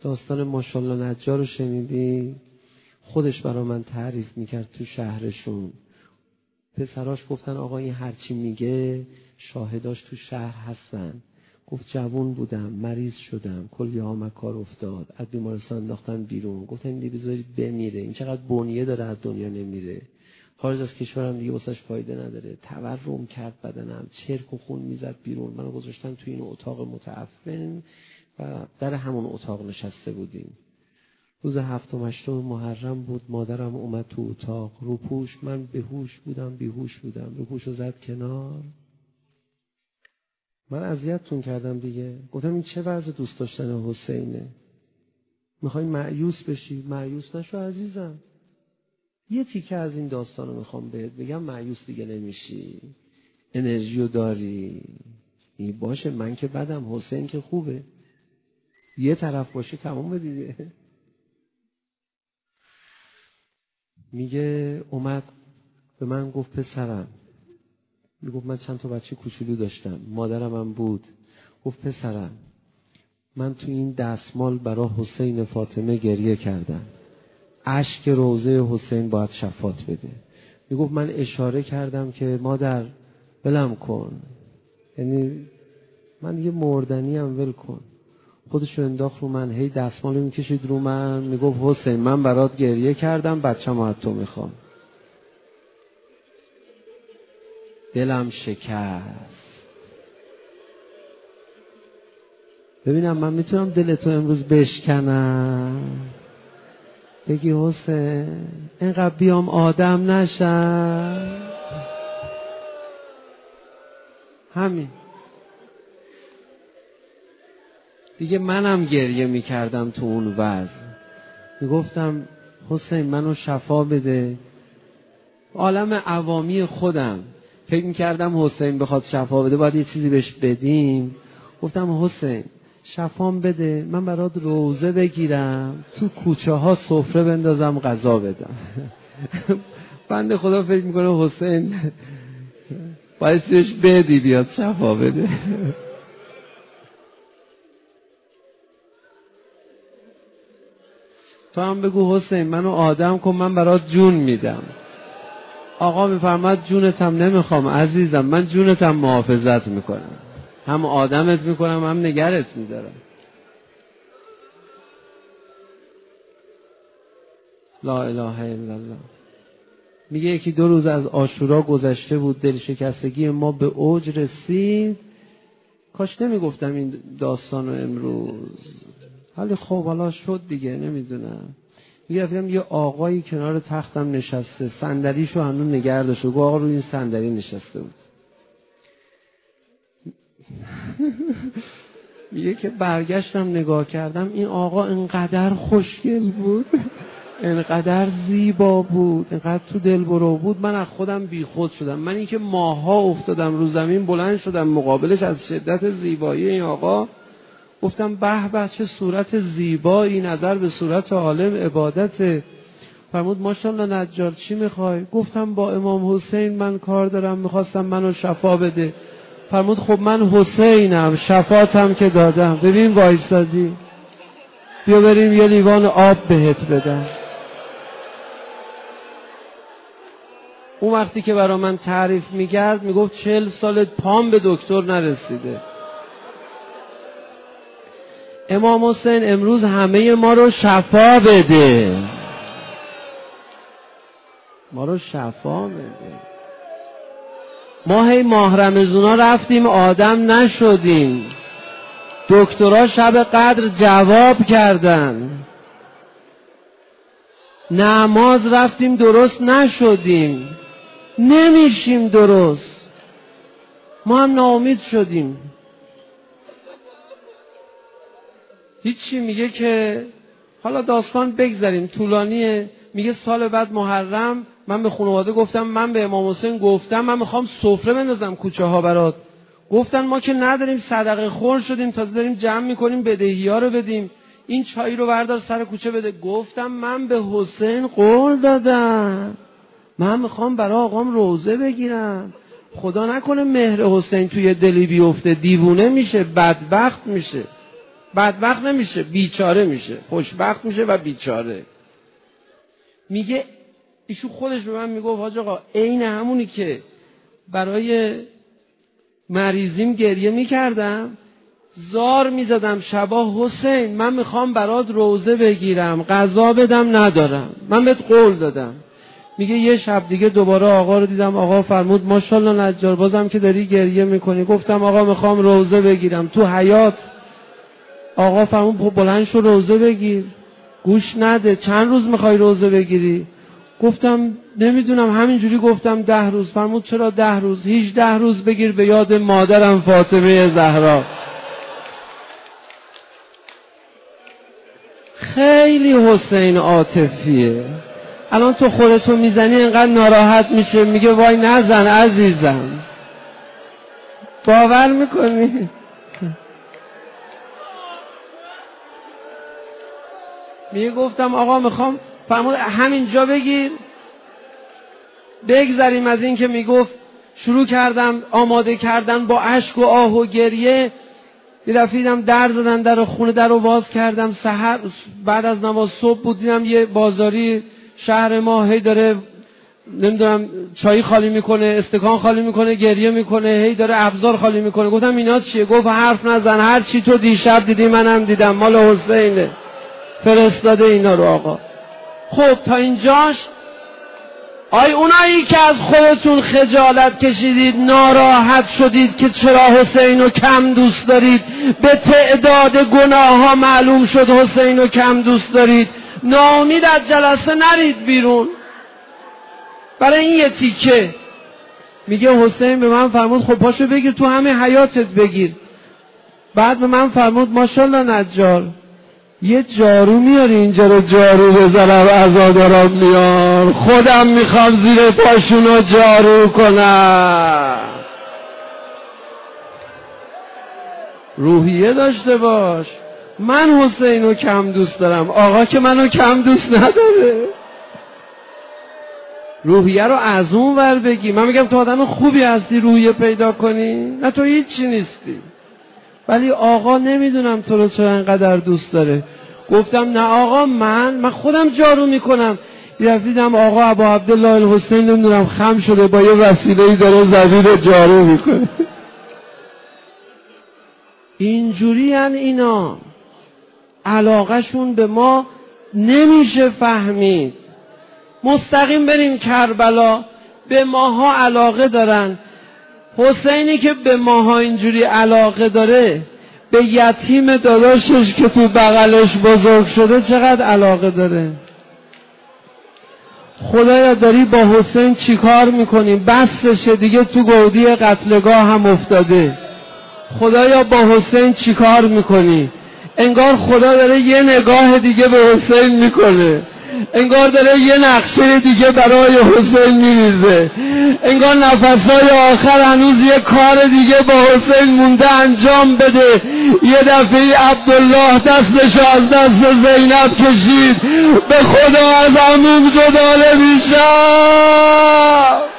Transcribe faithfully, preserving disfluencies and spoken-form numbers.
داستان ماشاءالله نجار رو شنیدی؟ خودش برا من تعریف میکرد تو شهرشون. پسراش گفتن آقا این هرچی میگه شاهداش تو شهر هستن. گفت جوون بودم، مریض شدم، کلی ها کار افتاد، از بیمارستان انداختن بیرون. گفتن این بذارید بمیره، این چقدر بنیه داره از دنیا نمیره، خارج از کشورم دیگه واسش فایده نداره. تورم کرد بدنم، چرک و خون میزد بیرون. منو گذاشتن تو این اتاق متعفن و در همون اتاق نشسته بودیم. روز هفتم هشتم محرم بود. مادرم اومد تو اتاق روپوش. من بهوش بودم، بیهوش بودم. روپوشو زد کنار. من اذیتتون کردم دیگه. گفتم این چه وضع دوست داشتن حسینه؟ میخوای مایوس بشی؟ مایوس نشو عزیزم. یه تیکه از این داستانو میخوام بهت بگم، مایوس دیگه نمیشی. انرژیو داری. این باشه، من که بدم، حسین که خوبه. یه طرف باشه تمام دیگه. میگه اومد به من گفت پسرم، میگفت من چند تا بچه کوچولو داشتم، مادرم هم بود. گفت پسرم من تو این دستمال برای حسین فاطمه گریه کردم، اشک روضه حسین باید شفاعت بده. میگفت من اشاره کردم که مادر ولم کن، یعنی من یه مردنی هم ول کن. خودشو انداخت رو من، هی دستمالو میکشید رو من، میگفت حسین من برات گریه کردم، بچه‌مو از تو میخوام. دلم شکست. ببینم من میتونم دلتو امروز بشکنم، بگی حسین اینقدر بیام آدم نشم. همین دیگه. منم گریه میکردم تو اون وضع، میگفتم حسین منو شفا بده. عالم عوامی خودم فکر میکردم حسین بخواد شفا بده باید یه چیزی بهش بدیم. گفتم حسین شفام بده، من برات روزه بگیرم، تو کوچه ها سفره بندازم، غذا بدم. بنده خدا فکر میکنه حسین باید سیش بدی بیاد شفا بده. تو هم بگو حسین منو آدم کن، من برات جون میدم. آقا میفرماد جونتم نمیخوام عزیزم، من جونتم محافظت میکنم، هم آدمت میکنم هم نگرت میدارم. لا اله الا الله. میگه یکی دو روز از عاشورا گذشته بود، دل شکستگی ما به اوج رسید. کاش نمیگفتم این داستانو امروز، ولی خب حالا شد دیگه، نمیدونم. میگفتم یه آقایی کنار تختم نشسته، صندلیشو هنوز نگه داشته، گفت آقا روی این صندلی نشسته بود. میگه که برگشتم نگاه کردم، این آقا انقدر خوشگل بود، انقدر زیبا بود، انقدر تو دل برو بود، من از خودم بی خود شدم. من این که ماها افتادم رو زمین بلند شدم مقابلش از شدت زیبایی این آقا. گفتم به به چه صورت زیبایی، نظر به صورت عالم عبادته. فرمود ماشاءالله نجار چی میخوای؟ گفتم با امام حسین من کار دارم، میخواستم منو شفا بده. فرمود خب من حسینم، شفاعتم که دادم. ببین وایستادی، بیا بریم یه لیوان آب بهت بدم. اون وقتی که برا من تعریف میکرد میگفت چهل سال پام به دکتر نرسیده. امام حسین امروز همه ما رو شفا بده، ما رو شفا بده. ما هی ماه رمضونا رفتیم آدم نشدیم، دکترها شب قدر جواب کردن، نماز رفتیم درست نشدیم، نمیشیم درست، ما هم ناامید شدیم. هیچی. میگه که حالا داستان بگذاریم طولانیه. میگه سال بعد محرم من به خانواده گفتم، من به امام حسین گفتم من میخوام سفره بندازم کوچه ها برات. گفتن ما که نداریم، صدقه خور شدیم، تازه داریم جمع میکنیم بدهی ها رو بدیم، این چای رو بردار سر کوچه بده. گفتم من به حسین قول دادم، من میخوام برای آقام روزه بگیرم، خدا نکنه مهر حسین توی دلی بیفته، دیوونه میشه، بدبخت میشه. بدبخت نمیشه، بیچاره میشه، خوشبخت میشه و بیچاره. میگه ایشون خودش به من میگه حاج آقا عین همونی که برای مریضیم گریه میکردم، زار میزدم شبا حسین من میخوام برات روزه بگیرم، غذا بدم ندارم، من بهت قول دادم. میگه یه شب دیگه دوباره آقا رو دیدم، آقا فرمود ماشاءالله نجار بازم که داری گریه میکنی. گفتم آقا میخوام روزه بگیرم. تو حیات آقا فرمود بلند شو روزه بگیر. گوش نده. چند روز میخوای روزه بگیری؟ گفتم نمیدونم، همینجوری گفتم ده روز. فرمود چرا ده روز؟ هجده روز بگیر به یاد مادرم فاطمه زهرا. خیلی حسین عاطفیه. الان تو خودتو میزنی انقدر ناراحت میشه، میگه وای نزن عزیزم. باور میکنی؟ میگه گفتم آقا میخوام، فرمود همینجا بگیر. بگذریم از این که میگفت شروع کردم آماده کردن با اشک و آه و گریه. یه دفعه دیدم در زدن در خونه، در رو باز کردم. سحر بعد از نماز صبح بود، دیدم یه بازاری شهر ما هی داره نمیدونم چای خالی میکنه، استکان خالی میکنه، گریه میکنه، هی داره ابزار خالی میکنه. گفتم اینا چیه؟ گفت حرف نزن، هر چی تو دیشب دیدی منم دیدم، مال حسینه، فرستاده اینا رو آقا. خب تا اینجاش آی اونایی که از خودتون خجالت کشیدید، ناراحت شدید که چرا حسین رو کم دوست دارید، به تعداد گناه ها معلوم شد حسین رو کم دوست دارید، ناامید از جلسه نرید بیرون. برای این یه تیکه میگه حسین به من فرمود خب پاشو بگیر تو همه حیاتت بگیر. بعد به من فرمود ماشاءالله نجار یه جارو میاری اینجا رو جارو بزنم، عزادارم میار، خودم میخوام زیر پاشونو جارو کنم. روحیه داشته باش. من حسینو کم دوست دارم، آقا که منو کم دوست نداره. روحیه رو از اون ور بگی. من میگم تو آدم خوبی هستی روحیه پیدا کنی، نه تو هیچی نیستی. ولی آقا نمیدونم تو رو چرا انقدر دوست داره. گفتم نه آقا من من خودم جارو میکنم. یه دیدم آقا ابو عبدالله الحسین نمیدونم خم شده با یه وسیله‌ای داره زمین جارو میکنه. اینجوری ان اینا، علاقهشون به ما نمیشه فهمید. مستقیم بریم کربلا، به ماها علاقه دارن. حسینی که به ماها اینجوری علاقه داره، به یتیم داداشش که تو بغلش بزرگ شده چقدر علاقه داره. خدایا داری با حسین چی کار میکنی؟ بسشه دیگه، تو گودی قتلگاه هم افتاده. خدایا با حسین چی کار میکنی؟ انگار خدا داره یه نگاه دیگه به حسین میکنه، انگار داره یه نقشه دیگه برای حسین میریزه، انگار نفسهای آخر هنوز یه کار دیگه با حسین مونده انجام بده. یه دفعه عبدالله دستشو از دست زینب کشید، به خدا از عموم جدا نمیشم.